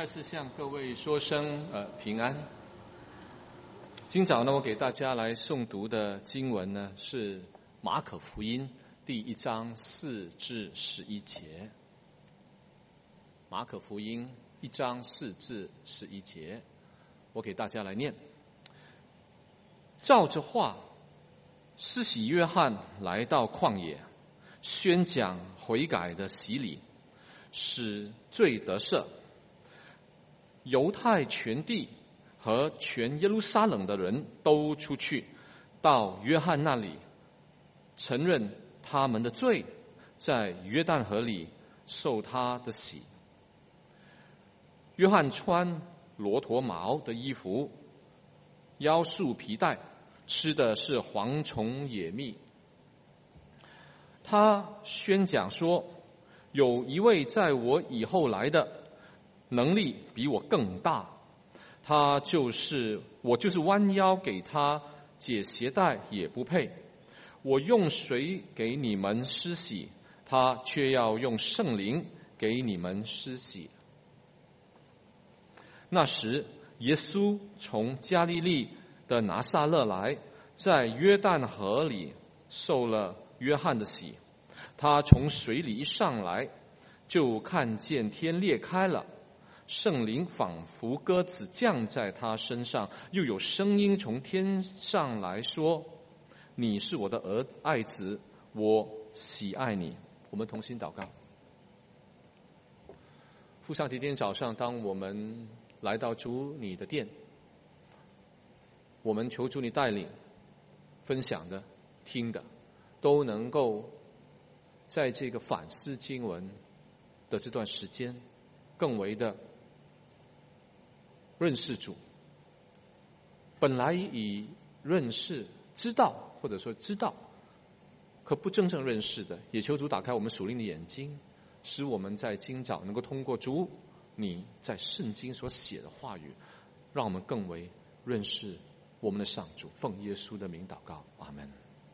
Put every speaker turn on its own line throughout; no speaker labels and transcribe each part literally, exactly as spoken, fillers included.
再次向各位说声呃平安。今早呢，我给大家来诵读的经文呢是马可福音第一章四至十一节。马可福音一章四至十一节，我给大家来念。照着话，施洗约翰来到旷野，宣讲悔改的洗礼，使罪得赦。犹太全地和全耶路撒冷的人都出去到约翰那里，承认他们的罪，在约旦河里受他的洗。约翰穿骆驼毛的衣服，腰束皮带，吃的是蝗虫野蜜。他宣讲说，有一位在我以后来的，能力比我更大，他就是我就是弯腰给他解鞋带也不配。我用水给你们施洗，他却要用圣灵给你们施洗。那时耶稣从加利利的拿撒勒来，在约旦河里受了约翰的洗。他从水里一上来，就看见天裂开了，圣灵仿佛鸽子降在他身上，又有声音从天上来说，你是我的儿爱子，我喜爱你。我们同心祷告。父上帝，今天早上当我们来到主你的殿，我们求主你带领，分享的听的都能够在这个反思经文的这段时间更为的认识主。本来以认识知道或者说知道可不真正认识的，也求主打开我们属灵的眼睛，使我们在今早能够通过主你在圣经所写的话语，让我们更为认识我们的上主。奉耶稣的名祷告，阿们。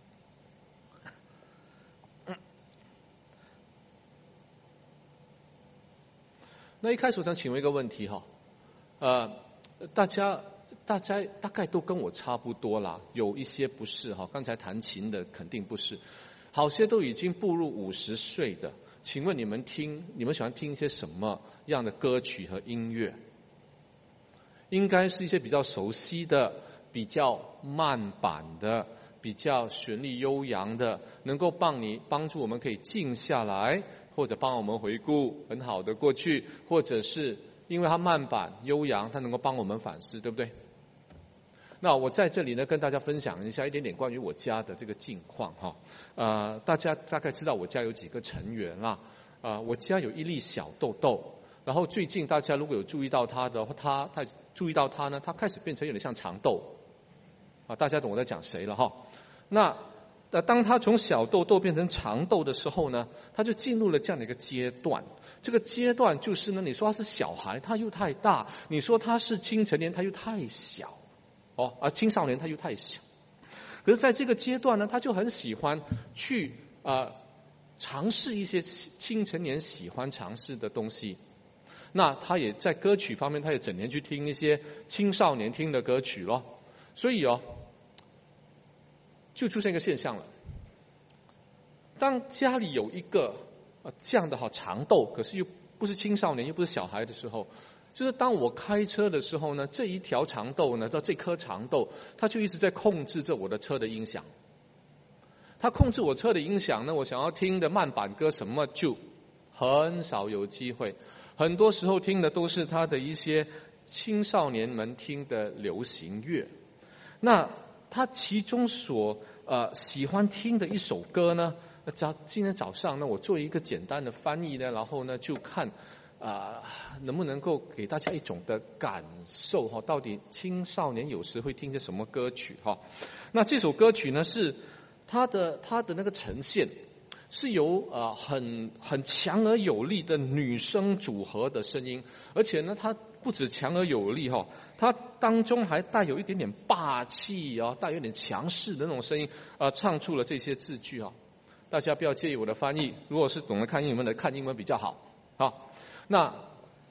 那一开始我想请问一个问题哈，呃，大家大家大概都跟我差不多啦，有一些不是哈，刚才弹琴的肯定不是，好些都已经步入五十岁的，请问你们听，你们喜欢听一些什么样的歌曲和音乐？应该是一些比较熟悉的，比较慢板的，比较旋律悠扬的，能够帮你帮助我们可以静下来，或者帮我们回顾很好的过去，或者是因为它慢板悠扬，它能够帮我们反思，对不对？那我在这里呢，跟大家分享一下一点点关于我家的这个近况哈。呃，大家大概知道我家有几个成员啦。啊、呃，我家有一粒小豆豆，然后最近大家如果有注意到它的话，它它注意到它呢，它开始变成有点像长豆啊，大家懂我在讲谁了哈。那那当它从小豆豆变成长豆的时候呢，它就进入了这样的一个阶段。这个阶段就是呢，你说它是小孩，它又太大；你说它是青成年，它又太小。哦，而青少年他又太小，可是在这个阶段呢，他就很喜欢去呃尝试一些青成年喜欢尝试的东西。那他也在歌曲方面，他也整天去听一些青少年听的歌曲咯。所以哦，就出现一个现象了：当家里有一个呃这样的好长豆，可是又不是青少年，又不是小孩的时候。就是当我开车的时候呢，这一条长豆呢，这颗长豆，它就一直在控制着我的车的音响。它控制我车的音响呢，我想要听的慢板歌什么就很少有机会。很多时候听的都是它的一些青少年们听的流行乐。那他其中所呃喜欢听的一首歌呢，早今天早上呢，我做一个简单的翻译呢，然后呢就看。啊、呃，能不能够给大家一种的感受哈？到底青少年有时会听些什么歌曲哈？那这首歌曲呢，是它的它的那个呈现是由呃很很强而有力的女声组合的声音，而且呢，它不止强而有力哈，它当中还带有一点点霸气啊，带有一点强势的那种声音，呃，唱出了这些字句啊。大家不要介意我的翻译，如果是懂得看英文的，看英文比较好。好，那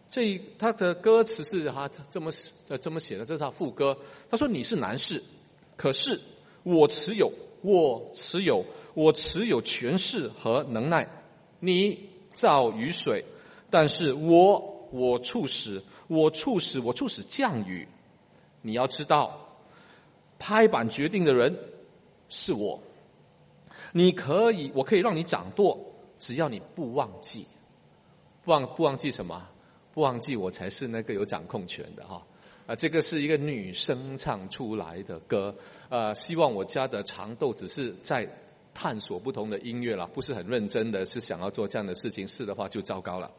这他的歌词是他这么呃这么写的，这是他副歌。他说：“你是男士，可是我持有，我持有，我持有权势和能耐。你造雨水，但是我我促使，我促使，我促使降雨。你要知道，拍板决定的人是我。你可以，我可以让你掌舵，只要你不忘记，不忘不忘记什么？不忘记我才是那个有掌控权的哈。啊，这个是一个女生唱出来的歌。呃，希望我家的长豆只是在探索不同的音乐了，不是很认真的是想要做这样的事情，是的话就糟糕了。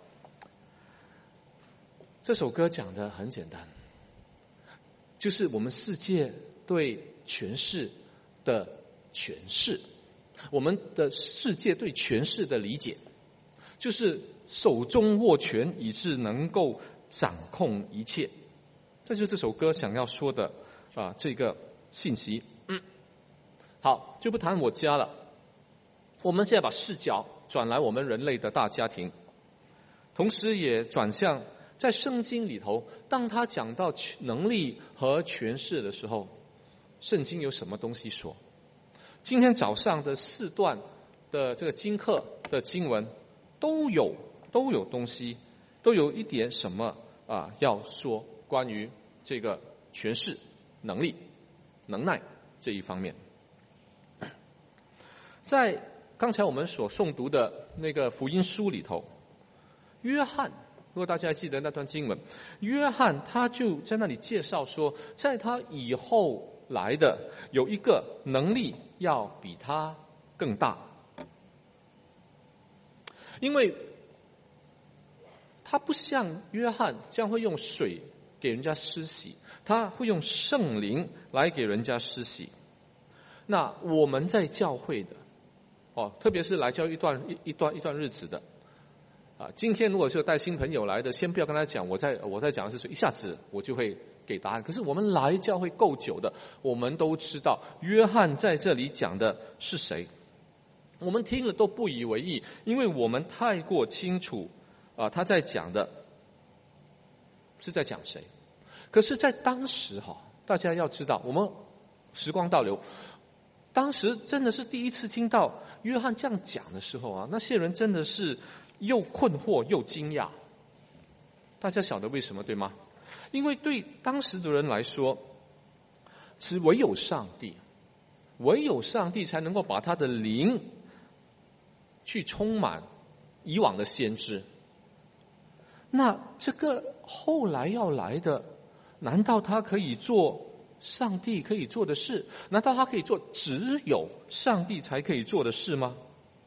这首歌讲的很简单，就是我们世界对权势的诠释，我们的世界对权势的理解，就是手中握权，以致能够掌控一切。这就是这首歌想要说的啊，这个信息。嗯，好，就不谈我家了。我们现在把视角转来我们人类的大家庭，同时也转向在圣经里头，当他讲到能力和权势的时候，圣经有什么东西说？今天早上的四段的这个经课的经文都有都有东西，都有一点什么啊要说关于这个权势、能力、能耐这一方面。在刚才我们所诵读的那个福音书里头，约翰，如果大家还记得那段经文，约翰他就在那里介绍说，在他以后来的有一个能力要比他更大，因为他不像约翰将会用水给人家施洗，他会用圣灵来给人家施洗。那我们在教会的哦，特别是来教一段一一段一段日子的啊，今天如果是带新朋友来的，先不要跟他讲我在我在讲的是谁，一下子我就会给答案。可是我们来教会够久的，我们都知道约翰在这里讲的是谁，我们听了都不以为意，因为我们太过清楚啊，他在讲的是在讲谁。可是在当时哈，大家要知道，我们时光倒流，当时真的是第一次听到约翰这样讲的时候啊，那些人真的是又困惑又惊讶。大家晓得为什么对吗？因为对当时的人来说，只唯有上帝，唯有上帝才能够把他的灵去充满以往的先知。那这个后来要来的，难道他可以做上帝可以做的事？难道他可以做只有上帝才可以做的事吗？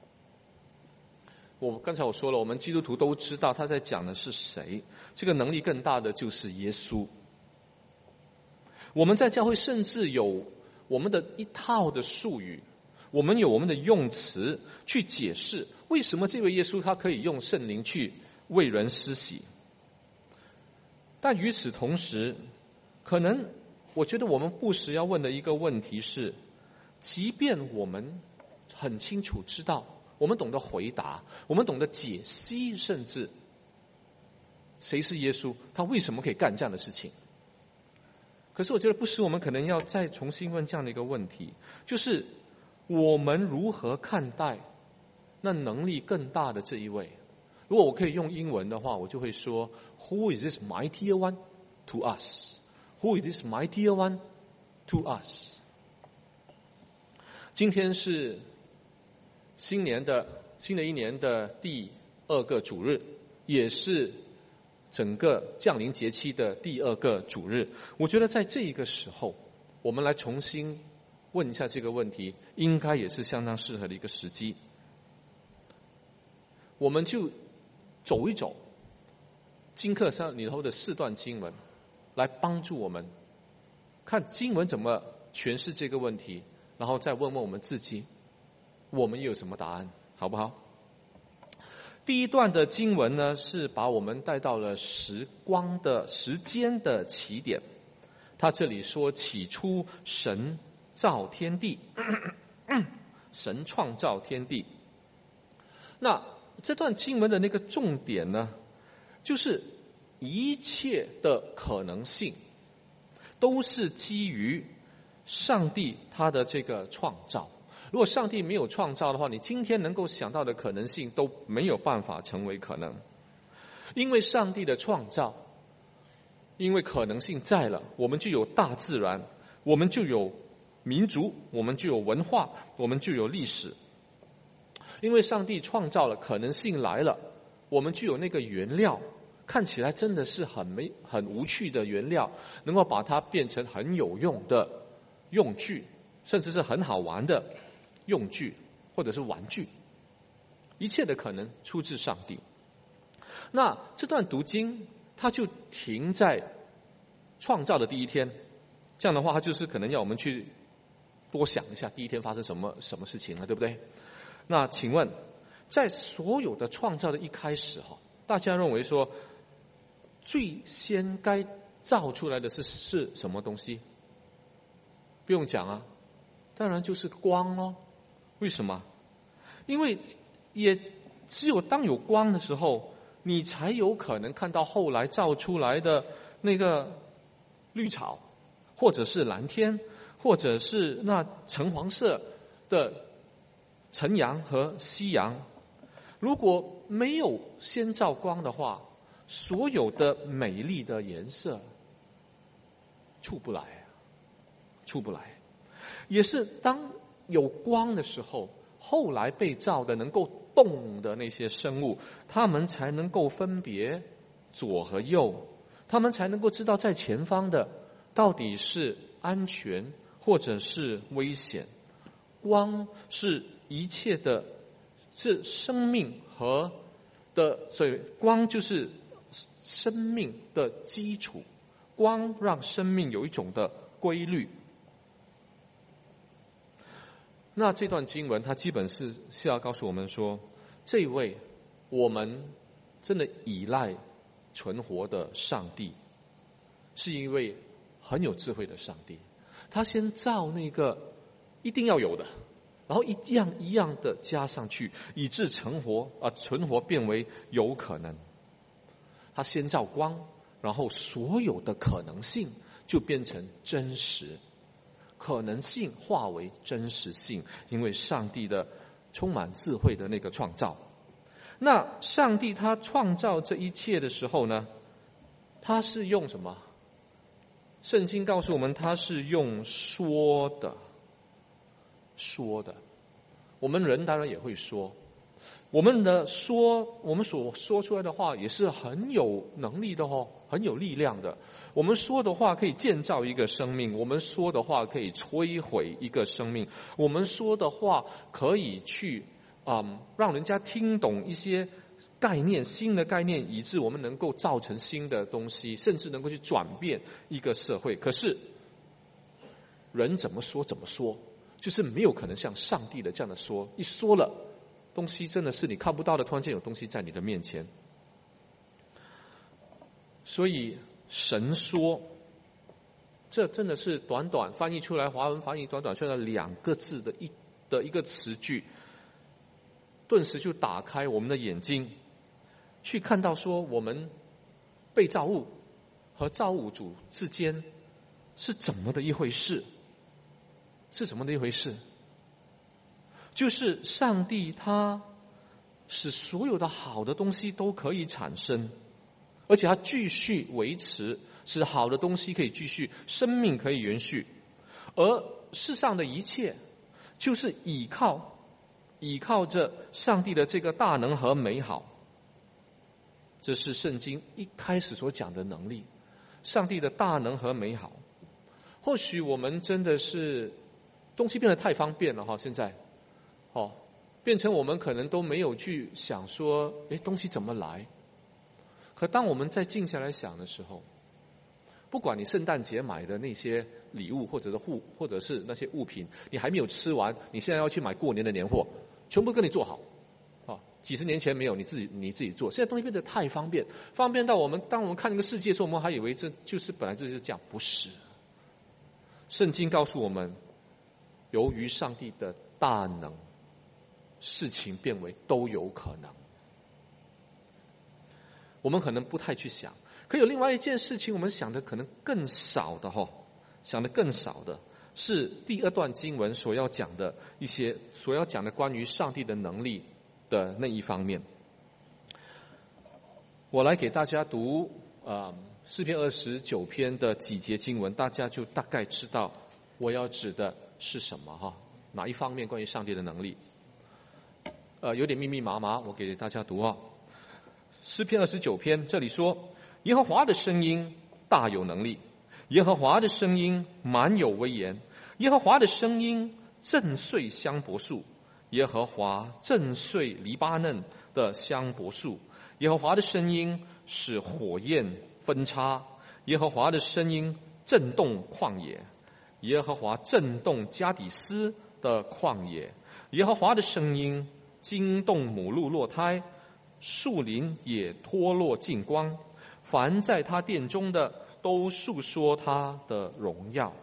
我刚才我说了，我们基督徒都知道他在讲的是谁，这个能力更大的就是耶稣。我们在教会甚至有我们的一套的术语，我们有我们的用词去解释为什么这位耶稣他可以用圣灵去为人施洗。但与此同时，可能我觉得我们不时要问的一个问题是，即便我们很清楚知道，我们懂得回答，我们懂得解析，甚至谁是耶稣，他为什么可以干这样的事情，可是我觉得不时我们可能要再重新问这样的一个问题，就是我们如何看待那能力更大的这一位。如果我可以用英文的话，我就会说 Who is this mightier one to us? Who is this mightier one to us? 今天是新年的新的一年的第二个主日，也是整个降临节期的第二个主日。我觉得在这一个时候，我们来重新问一下这个问题，应该也是相当适合的一个时机。我们就走一走经课上里头的四段经文，来帮助我们看经文怎么诠释这个问题，然后再问问我们自己，我们有什么答案，好不好？第一段的经文呢，是把我们带到了时光的时间的起点。他这里说，起初神造天地，神创造天地。那这段经文的那个重点呢，就是一切的可能性都是基于上帝他的这个创造。如果上帝没有创造的话，你今天能够想到的可能性都没有办法成为可能。因为上帝的创造，因为可能性在了，我们就有大自然，我们就有民族，我们就有文化，我们就有历史。因为上帝创造了，可能性来了，我们就有那个原料，看起来真的是很没很无趣的原料，能够把它变成很有用的用具，甚至是很好玩的用具或者是玩具。一切的可能出自上帝。那这段读经它就停在创造的第一天，这样的话它就是可能要我们去多想一下第一天发生什么什么事情了，对不对？那请问在所有的创造的一开始哈，大家认为说最先该造出来的是是什么东西？不用讲啊，当然就是光咯。为什么？因为也只有当有光的时候，你才有可能看到后来造出来的那个绿草，或者是蓝天，或者是那橙黄色的晨阳和夕阳。如果没有先照光的话，所有的美丽的颜色出不来，出不来。也是当有光的时候，后来被造的能够动的那些生物，他们才能够分别左和右，他们才能够知道在前方的到底是安全或者是危险。光是一切的，是生命和的，所以光就是生命的基础，光让生命有一种的规律。那这段经文它基本是是要告诉我们说，这位我们真的依赖存活的上帝是一位很有智慧的上帝。他先造那个一定要有的，然后一样一样的加上去，以致成活啊存活变为有可能。他先造光，然后所有的可能性就变成真实，可能性化为真实性，因为上帝的充满智慧的那个创造。那上帝他创造这一切的时候呢，他是用什么？圣经告诉我们，他是用说的，说的。我们人当然也会说，我们的说，我们所说出来的话也是很有能力的哦，很有力量的。我们说的话可以建造一个生命，我们说的话可以摧毁一个生命，我们说的话可以去嗯让人家听懂一些概念，新的概念，以致我们能够造成新的东西，甚至能够去转变一个社会。可是人怎么说怎么说，就是没有可能像上帝的这样的说，一说了东西真的是你看不到的，突然间有东西在你的面前。所以神说，这真的是短短翻译出来，华文翻译短短出来两个字的一的一个词句，顿时就打开我们的眼睛，去看到说我们被造物和造物主之间是怎么的一回事，是怎么的一回事？就是上帝他使所有的好的东西都可以产生，而且他继续维持，使好的东西可以继续，生命可以延续。而世上的一切就是倚靠倚靠着上帝的这个大能和美好。这是圣经一开始所讲的能力，上帝的大能和美好。或许我们真的是东西变得太方便了哈，现在哦，变成我们可能都没有去想说，诶，东西怎么来？可当我们再静下来想的时候，不管你圣诞节买的那些礼物，或者是物，或者是那些物品，你还没有吃完，你现在要去买过年的年货，全部跟你做好。啊，几十年前没有，你自己你自己做。现在东西变得太方便，方便到我们当我们看这个世界的时候，我们还以为这就是本来就是这样，不是。圣经告诉我们，由于上帝的大能，事情变为都有可能。我们可能不太去想， 可有另外一件事情，我们想的可能更少的哈，想的更少的是第二段经文所要讲的一些，所要讲的关于上帝的能力的那一方面。我来给大家读啊诗篇二十九篇的几节经文，大家就大概知道我要指的是什么哈，哪一方面关于上帝的能力。呃，有点密密麻麻，我给大家读啊。诗篇二十九篇这里说，耶和华的声音大有能力，耶和华的声音满有威严，耶和华的声音震碎香柏树，耶和华震碎黎巴嫩的香柏树，耶和华的声音使火焰分叉，耶和华的声音震动旷野，耶和华震动加底斯的旷野，耶和华的声音惊动母鹿落胎，树林也脱落净光，凡在他殿中的都述说他的荣耀。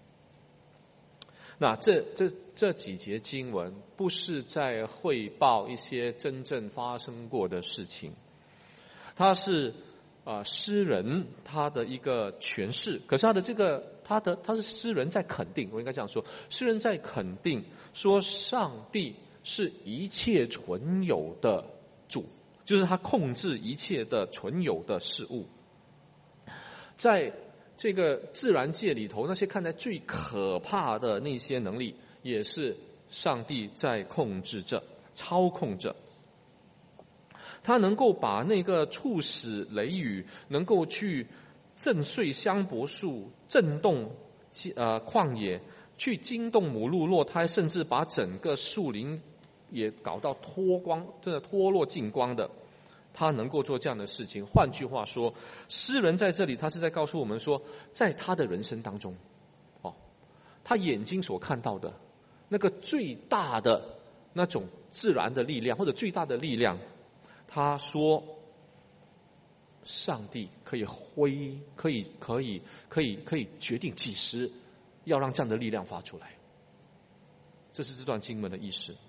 那这这这几节经文不是在汇报一些真正发生过的事情，它是啊、呃、诗人他的一个诠释，可是他的这个他的他是诗人在肯定，我应该这样说，诗人在肯定说上帝是一切存有的主，就是他控制一切的存有的事物。在这个自然界里头，那些看来最可怕的那些能力，也是上帝在控制着、操控着。他能够把那个促使雷雨，能够去震碎香柏树、震动呃旷野，去惊动母鹿落胎，甚至把整个树林也搞到脱光，真的脱落净光的。他能够做这样的事情。换句话说，诗人在这里他是在告诉我们说，在他的人生当中，哦，他眼睛所看到的那个最大的那种自然的力量，或者最大的力量，他说，上帝可以挥，可以可以可以可以决定几时要让这样的力量发出来。这是这段经文的意思。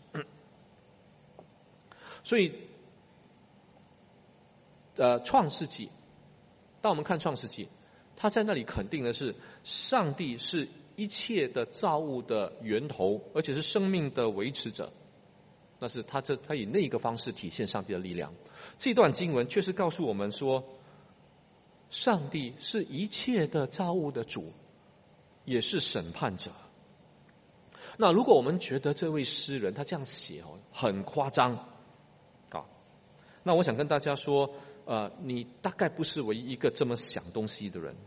所以呃，创世纪，当我们看创世纪，他在那里肯定的是，上帝是一切的造物的源头，而且是生命的维持者。那是他这他以那个方式体现上帝的力量。这段经文却是告诉我们说，上帝是一切的造物的主，也是审判者。那如果我们觉得这位诗人他这样写哦很夸张啊，那我想跟大家说，呃，你大概不是唯一一个这么想东西的人，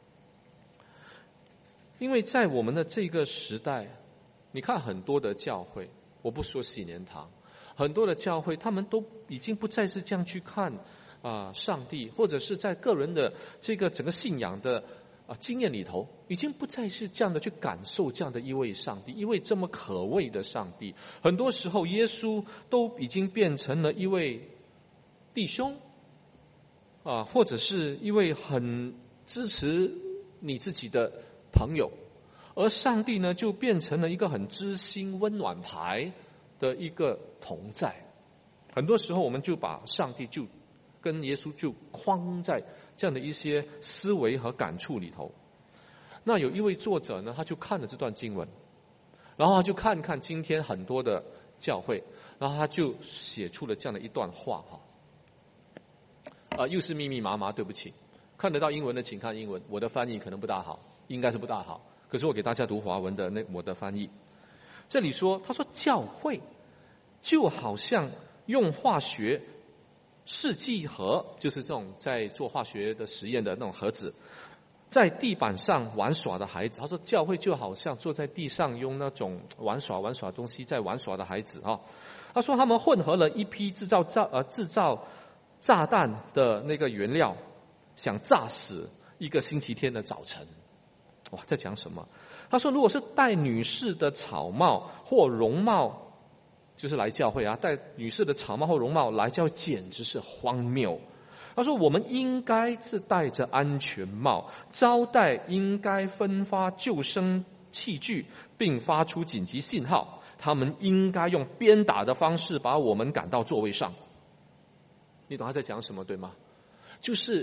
因为在我们的这个时代，你看很多的教会，我不说喜年堂，很多的教会他们都已经不再是这样去看啊、呃、上帝，或者是在个人的这个整个信仰的啊经验里头，已经不再是这样的去感受这样的一位上帝，一位这么可畏的上帝。很多时候耶稣都已经变成了一位弟兄啊，或者是一位很支持你自己的朋友，而上帝呢就变成了一个很知心温暖牌的一个同在。很多时候我们就把上帝就跟耶稣就框在这样的一些思维和感触里头。那有一位作者呢，他就看了这段经文，然后他就看看今天很多的教会，然后他就写出了这样的一段话哈。啊、呃，又是密密麻麻，对不起，看得到英文的请看英文，我的翻译可能不大好，应该是不大好，可是我给大家读华文的那我的翻译。这里说，他说教会就好像用化学试剂盒，就是这种在做化学的实验的那种盒子，在地板上玩耍的孩子。他说教会就好像坐在地上用那种玩耍玩耍东西在玩耍的孩子啊。他说他们混合了一批制造造呃制造炸弹的那个原料，想炸死一个星期天的早晨。哇，在讲什么？他说如果是戴女士的草帽或绒帽，就是来教会啊，戴女士的草帽或绒帽来教会，简直是荒谬。他说我们应该是戴着安全帽，招待应该分发救生器具并发出紧急信号，他们应该用鞭打的方式把我们赶到座位上。你懂他在讲什么对吗？就是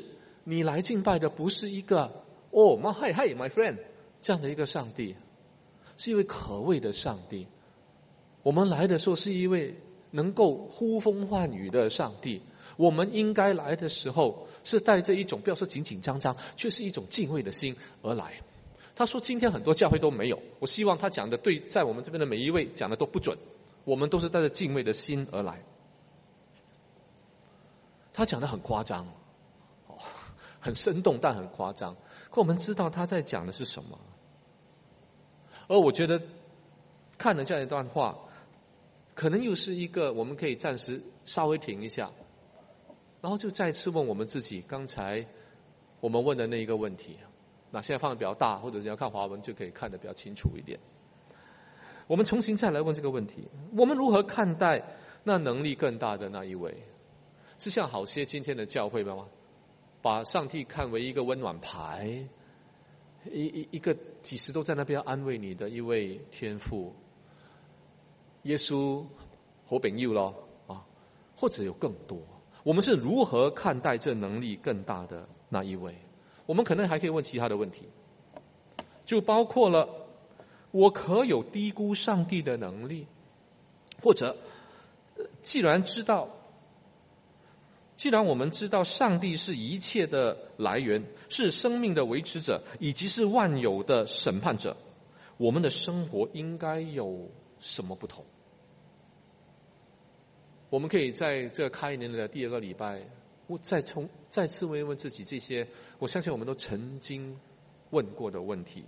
你来敬拜的不是一个哦，my hi hi my friend 这样的一个上帝，是一位可畏的上帝。我们来的时候是一位能够呼风唤雨的上帝，我们应该来的时候是带着一种不要说紧紧张张，却是一种敬畏的心而来。他说今天很多教会都没有，我希望他讲的对，在我们这边的每一位讲的都不准，我们都是带着敬畏的心而来。他讲的很夸张，哦，很生动但很夸张，可我们知道他在讲的是什么。而我觉得看了这样一段话，可能又是一个我们可以暂时稍微停一下，然后就再次问我们自己刚才我们问的那一个问题。那现在放的比较大，或者是要看华文就可以看得比较清楚一点。我们重新再来问这个问题：我们如何看待那能力更大的那一位？是像好些今天的教会吗？把上帝看为一个温暖牌，一一一个几时都在那边安慰你的一位天父，耶稣好朋友咯啊，或者有更多？我们是如何看待这能力更大的那一位？我们可能还可以问其他的问题，就包括了我可有低估上帝的能力，或者既然知道，既然我们知道上帝是一切的来源，是生命的维持者，以及是万有的审判者，我们的生活应该有什么不同？我们可以在这开年的第二个礼拜我再从再次问问自己这些我相信我们都曾经问过的问题。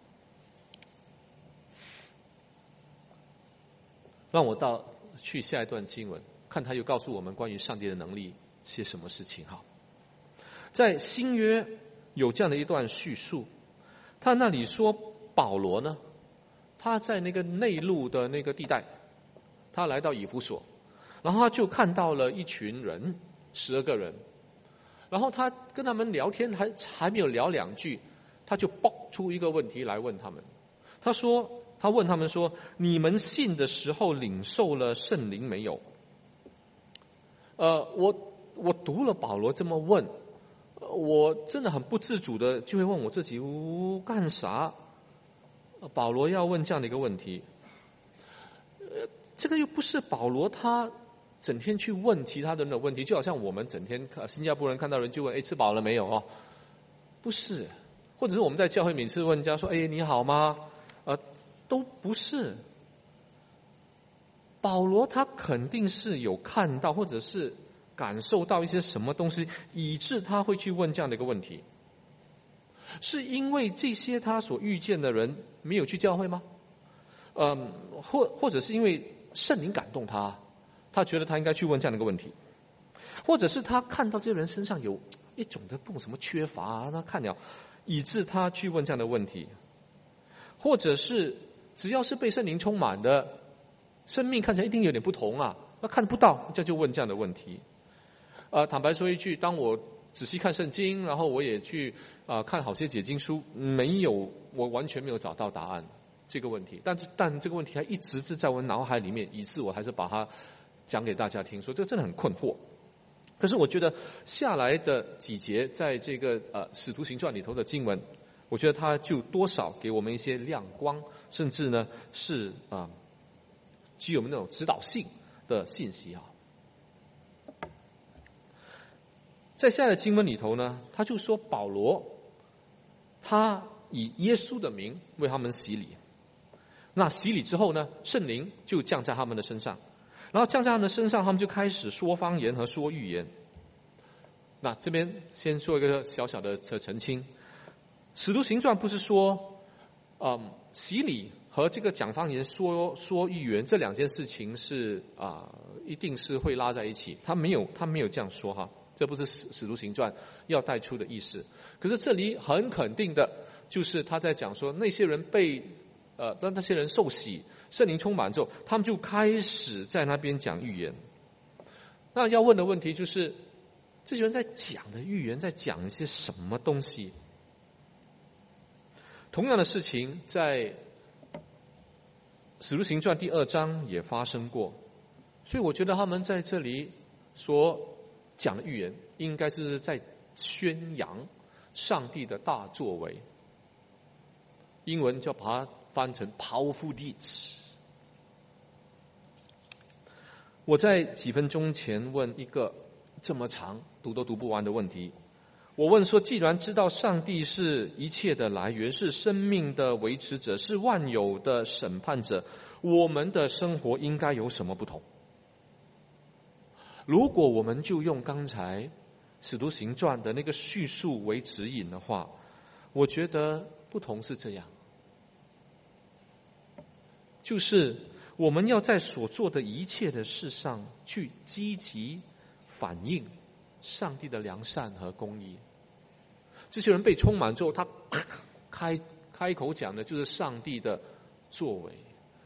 让我到去下一段经文，看他又告诉我们关于上帝的能力些什么事情。好，在新约有这样的一段叙述，他那里说保罗呢，他在那个内陆的那个地带，他来到以弗所，然后他就看到了一群人，十二个人，然后他跟他们聊天，还还没有聊两句，他就爆出一个问题来问他们。他说，他问他们说：“你们信的时候领受了圣灵没有？”呃，我我读了保罗这么问，我真的很不自主的就会问我自己：呜，干啥？保罗要问这样的一个问题？呃，这个又不是保罗他整天去问其他人的问题，就好像我们整天新加坡人看到人就问：“哎，吃饱了没有？”哦，不是，或者是我们在教会每次问人家说：“哎，你好吗？”呃，都不是。保罗他肯定是有看到或者是感受到一些什么东西，以致他会去问这样的一个问题。是因为这些他所遇见的人没有去教会吗？嗯，或或者是因为圣灵感动他，他觉得他应该去问这样的一个问题，或者是他看到这些人身上有一种的不什么缺乏啊，他看了，以致他去问这样的问题，或者是只要是被圣灵充满的，生命看起来一定有点不同啊，那看不到，这就问这样的问题。呃，坦白说一句，当我仔细看圣经，然后我也去啊、呃、看好些解经书，没有，我完全没有找到答案这个问题。但是但这个问题还一直是在我脑海里面，以致我还是把它讲给大家听，说这个真的很困惑。可是我觉得下来的几节在这个呃使徒行传里头的经文，我觉得它就多少给我们一些亮光，甚至呢是啊、呃、具有那种指导性的信息啊。在下的经文里头呢，他就说保罗他以耶稣的名为他们洗礼，那洗礼之后呢，圣灵就降在他们的身上，然后降在他们的身上，他们就开始说方言和说预言。那这边先说一个小小的澄清，使徒行传不是说嗯洗礼和这个讲方言说说预言这两件事情是啊、呃、一定是会拉在一起，他没有他没有这样说哈，这不是使使徒行传要带出的意思。可是这里很肯定的就是他在讲说，那些人被呃当那些人受洗，圣灵充满之后，他们就开始在那边讲预言。那要问的问题就是，这些人在讲的预言在讲一些什么东西？同样的事情在使徒行传第二章也发生过，所以我觉得他们在这里所讲的预言应该是在宣扬上帝的大作为，英文就把它翻成 powerful deeds。我在几分钟前问一个这么长读都读不完的问题，我问说，既然知道上帝是一切的来源，是生命的维持者，是万有的审判者，我们的生活应该有什么不同？如果我们就用刚才使徒行传的那个叙述为指引的话，我觉得不同是这样，就是我们要在所做的一切的事上去积极反映上帝的良善和公义。这些人被充满之后，他开开口讲的就是上帝的作为，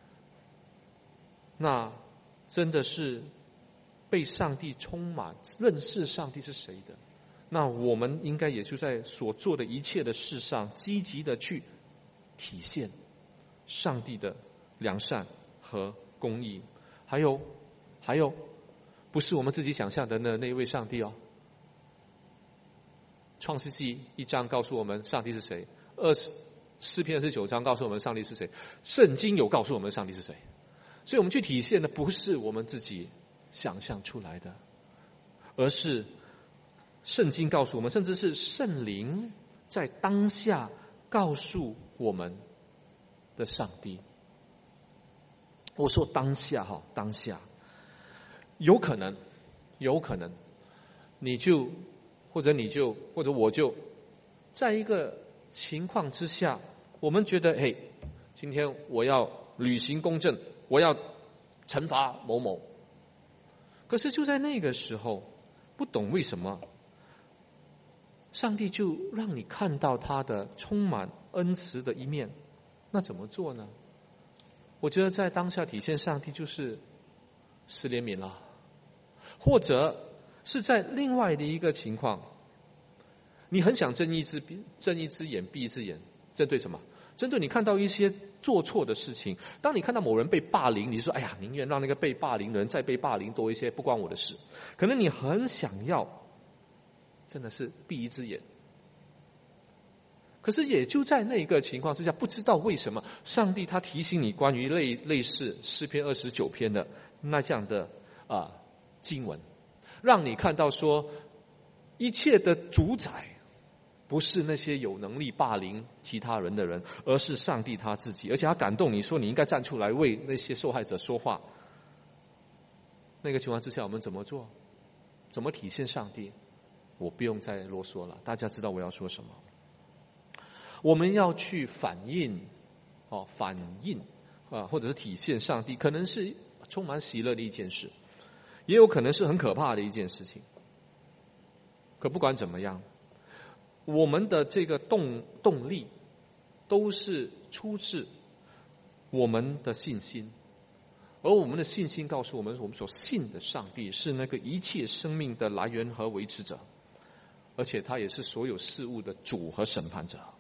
那真的是被上帝充满，认识上帝是谁的。那我们应该也就在所做的一切的事上积极的去体现上帝的良善和公义。还有还有不是我们自己想象的那那一位上帝哦。创世纪一章告诉我们上帝是谁，二十诗篇二十九章告诉我们上帝是谁，圣经有告诉我们上帝是谁。所以我们去体现的不是我们自己想象出来的，而是圣经告诉我们，甚至是圣灵在当下告诉我们的上帝。我说当下哈，当下有可能有可能你就或者你就或者我就在一个情况之下，我们觉得嘿，今天我要履行公正，我要惩罚某某。可是就在那个时候，不懂为什么上帝就让你看到他的充满恩慈的一面，那怎么做呢？我觉得在当下体现上帝就是施怜悯了，或者是在另外的一个情况，你很想睁一只睁一只眼闭一只眼，针对什么？针对你看到一些做错的事情。当你看到某人被霸凌，你说哎呀，宁愿让那个被霸凌的人再被霸凌多一些，不关我的事。可能你很想要真的是闭一只眼，可是也就在那个情况之下，不知道为什么上帝他提醒你关于类类似诗篇二十九篇的那这样的啊经文，让你看到说一切的主宰不是那些有能力霸凌其他人的人，而是上帝他自己。而且他感动你说你应该站出来为那些受害者说话。那个情况之下我们怎么做？怎么体现上帝？我不用再啰嗦了，大家知道我要说什么。我们要去反映哦，反映啊，或者是体现上帝，可能是充满喜乐的一件事，也有可能是很可怕的一件事情。可不管怎么样，我们的这个动动力都是出自我们的信心，而我们的信心告诉我们，我们所信的上帝是那个一切生命的来源和维持者，而且他也是所有事物的主和审判者。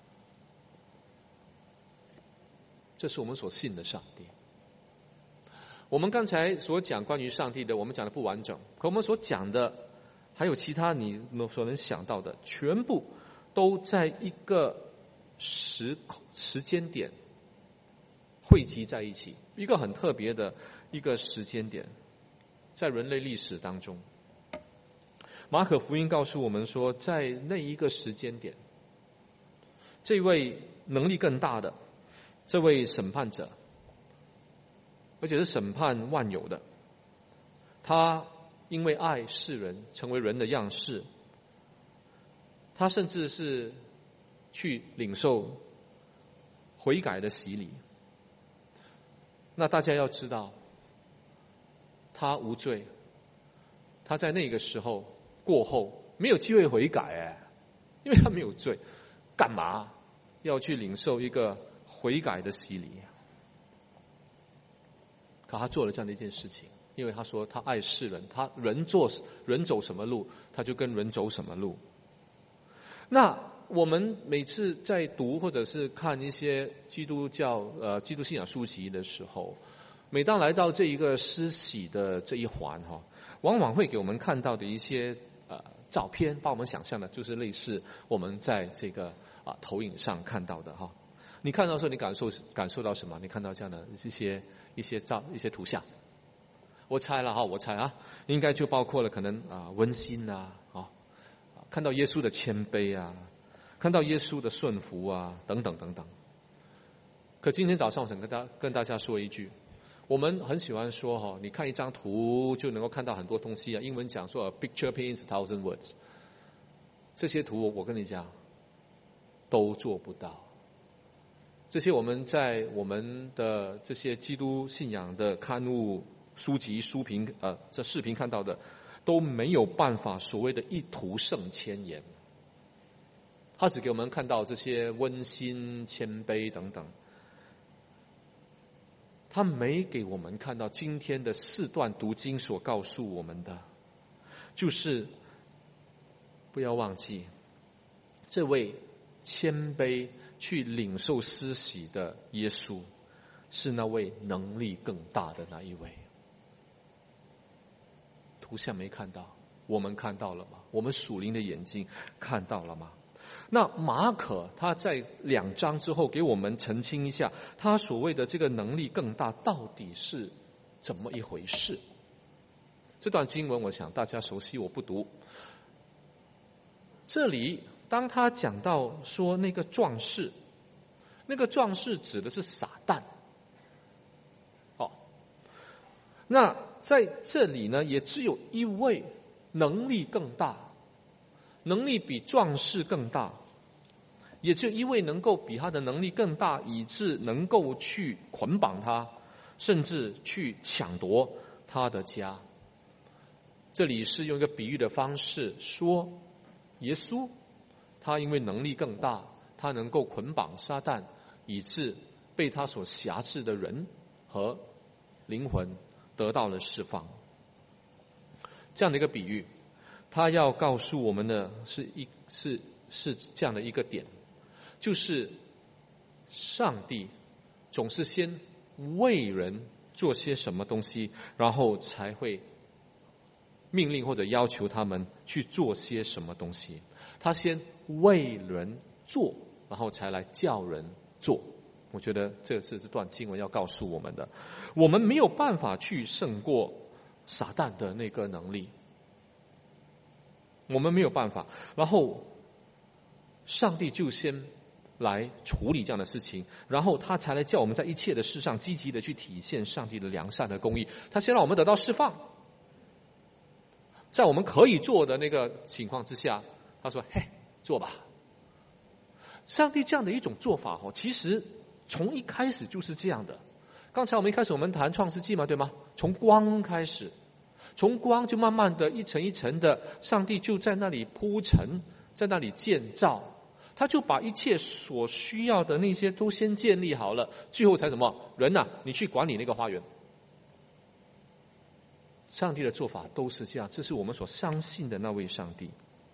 这是我们所信的上帝。我们刚才所讲关于上帝的，我们讲的不完整，可我们所讲的还有其他你所能想到的，全部都在一个时时间点汇集在一起，一个很特别的一个时间点，在人类历史当中。马可福音告诉我们说，在那一个时间点，这位能力更大的这位审判者，而且是审判万有的，他因为爱世人，成为人的样式，他甚至是去领受悔改的洗礼。那大家要知道，他无罪，他在那个时候过后没有机会悔改哎，因为他没有罪，干嘛要去领受一个悔改的洗礼？可他做了这样的一件事情，因为他说他爱世人，他人做人走什么路，他就跟人走什么路。那我们每次在读或者是看一些基督教呃基督信仰书籍的时候，每当来到这一个施洗的这一环哈，往往会给我们看到的一些呃照片，把我们想象的就是类似我们在这个啊投影上看到的哈。你看到的时候，你感受感受到什么？你看到这样的一些一些照一些图像，我猜了哈，我猜啊，应该就包括了可能啊温馨啊，啊，看到耶稣的谦卑啊，看到耶稣的顺服啊，等等等等。可今天早上我想跟大跟大家说一句，我们很喜欢说哈，你看一张图就能够看到很多东西啊。英文讲说 a picture paints a thousand words， 这些图我跟你讲都做不到。这些我们在我们的这些基督信仰的刊物、书籍、书评呃这视频看到的，都没有办法所谓的一图胜千言。他只给我们看到这些温馨、谦卑等等。他没给我们看到今天的四段读经所告诉我们的，就是不要忘记，这位谦卑去领受施洗的耶稣，是那位能力更大的那一位。图像没看到，我们看到了吗？我们属灵的眼睛看到了吗？那马可他在两章之后给我们澄清一下，他所谓的这个能力更大到底是怎么一回事。这段经文我想大家熟悉，我不读。这里当他讲到说那个壮士，那个壮士指的是撒旦。哦，那在这里呢，也只有一位能力更大，能力比壮士更大，也只有一位能够比他的能力更大，以致能够去捆绑他，甚至去抢夺他的家。这里是用一个比喻的方式说，耶稣他因为能力更大，他能够捆绑撒旦，以致被他所辖制的人和灵魂得到了释放。这样的一个比喻，他要告诉我们的是一是是这样的一个点，就是上帝总是先为人做些什么东西，然后才会命令或者要求他们去做些什么东西。他先为人做，然后才来叫人做。我觉得这是这段经文要告诉我们的。我们没有办法去胜过撒旦的那个能力，我们没有办法。然后上帝就先来处理这样的事情，然后他才来叫我们在一切的事上积极的去体现上帝的良善的公义。他先让我们得到释放，在我们可以做的那个情况之下，他说：“嘿，做吧。”上帝这样的一种做法，其实从一开始就是这样的。刚才我们一开始我们谈创世纪嘛，对吗？从光开始，从光就慢慢的一层一层的，上帝就在那里铺陈，在那里建造，他就把一切所需要的那些都先建立好了，最后才什么？人啊，你去管理那个花园。上帝的做法都是这样，这是我们所相信的那位上帝。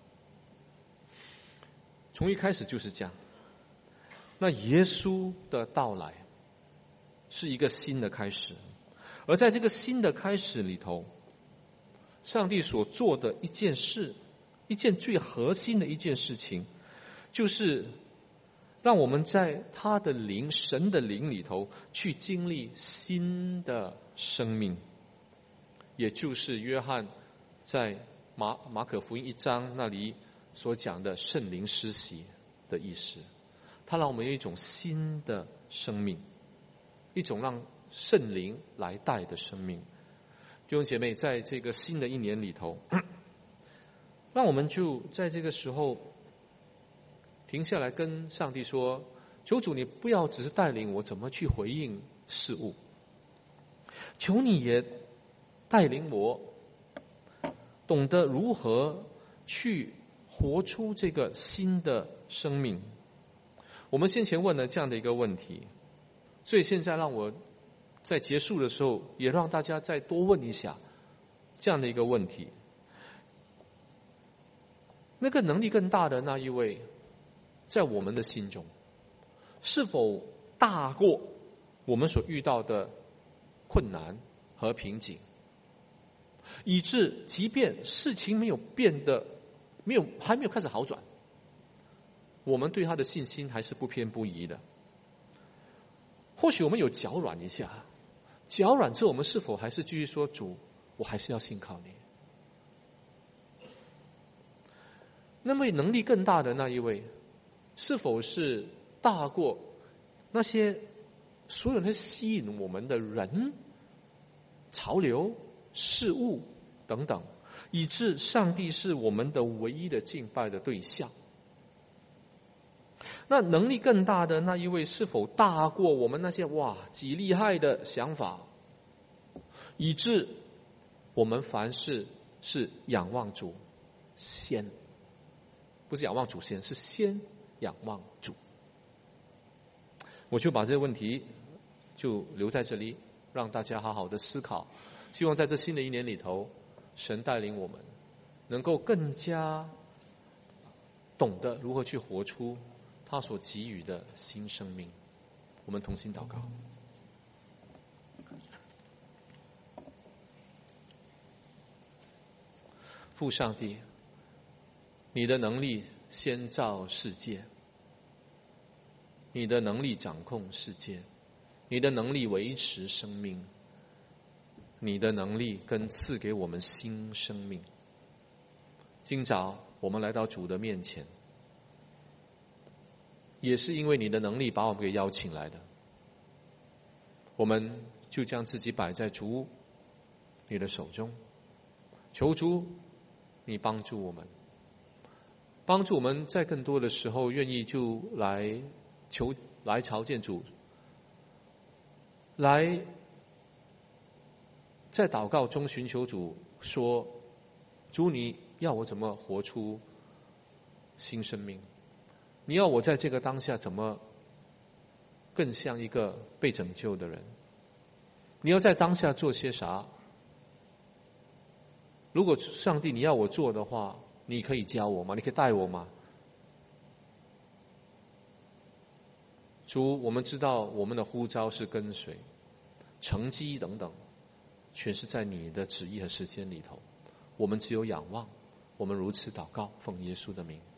从一开始就是这样。那耶稣的到来是一个新的开始，而在这个新的开始里头，上帝所做的一件事，一件最核心的一件事情，就是让我们在他的灵，神的灵里头去经历新的生命，也就是约翰在马马可福音一章那里所讲的圣灵施洗的意思。他让我们有一种新的生命，一种让圣灵来带的生命。弟兄姐妹，在这个新的一年里头，让我们就在这个时候停下来跟上帝说，求主你不要只是带领我怎么去回应事物，求你也带领我懂得如何去活出这个新的生命。我们先前问了这样的一个问题，所以现在让我在结束的时候也让大家再多问一下这样的一个问题。那个能力更大的那一位，在我们的心中是否大过我们所遇到的困难和瓶颈，以致即便事情没有变得没有还没有开始好转，我们对他的信心还是不偏不倚的。或许我们有脚软一下，脚软之后我们是否还是继续说主，我还是要信靠你？那么能力更大的那一位，是否是大过那些所有人吸引我们的人、潮流、事物等等，以致上帝是我们的唯一的敬拜的对象？那能力更大的那一位，是否大过我们那些哇极厉害的想法，以致我们凡事是仰望主先，不是仰望主先，是先仰望主？我就把这个问题就留在这里，让大家好好的思考。希望在这新的一年里头，神带领我们能够更加懂得如何去活出他所给予的新生命。我们同心祷告。父上帝，你的能力先造世界，你的能力掌控世界，你的能力维持生命，你的能力跟赐给我们新生命。今早我们来到主的面前，也是因为你的能力把我们给邀请来的，我们就将自己摆在主你的手中，求主你帮助我们，帮助我们在更多的时候愿意就来求来朝见主，来在祷告中寻求主，说主你要我怎么活出新生命，你要我在这个当下怎么更像一个被拯救的人，你要在当下做些啥？如果上帝你要我做的话，你可以教我吗？你可以带我吗？主，我们知道我们的呼召是跟随，成绩等等全是在你的旨意和时间里头，我们只有仰望。我们如此祷告，奉耶稣的名。